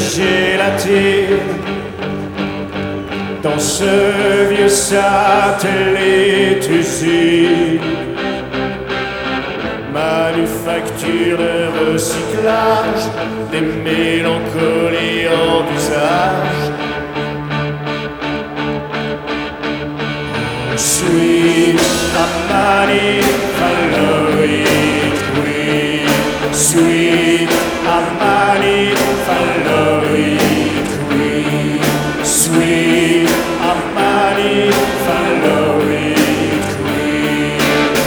gélatine dans ce vieux satellite usine. Manufacture de recyclage, des mélancolies en usage. Sweet Amani, follow it, queen. Sweet Amani, follow it, queen. Sweet Amani, follow it, queen.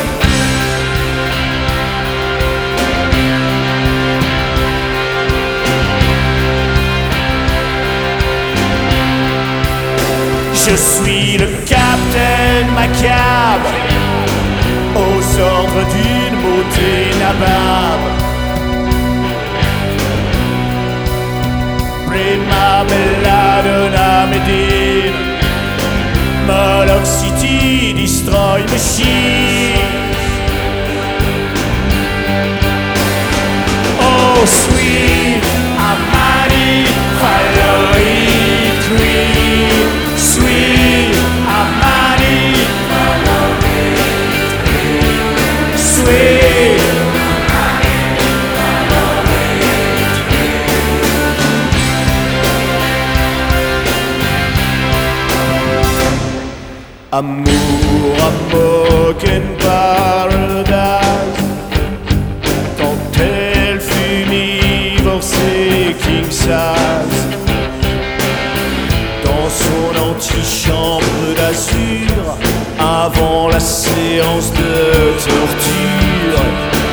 Je suis le capitaine macabre, aux ordres d'une beauté nabab. Prima bella donna Medine, Moloch City, destroy machine. Oh sweet Amani, follow it, queen. Sweet Amani, follow it, queen. Sweet Amani, follow it, queen. Amour, amour, in paradise. Quand elle fut divorcée, king size. Son antichambre d'azur avant la séance de torture.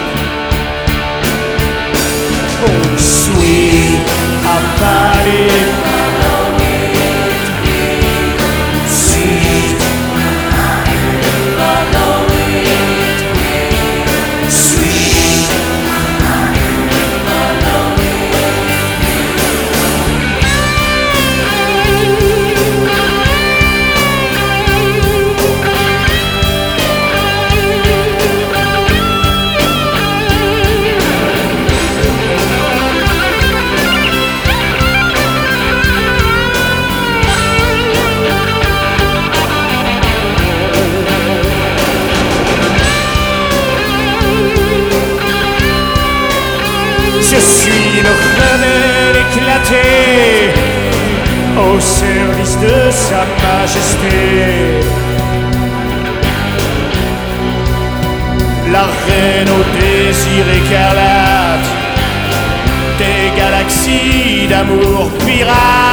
Oh sweet Amani, follow it, queen. Sweet Amani, follow it, queen. Sweet Amani, follow it, je suis le rebelle éclaté au service de sa majesté. La reine au désir écarlate des galaxies d'amour pirate.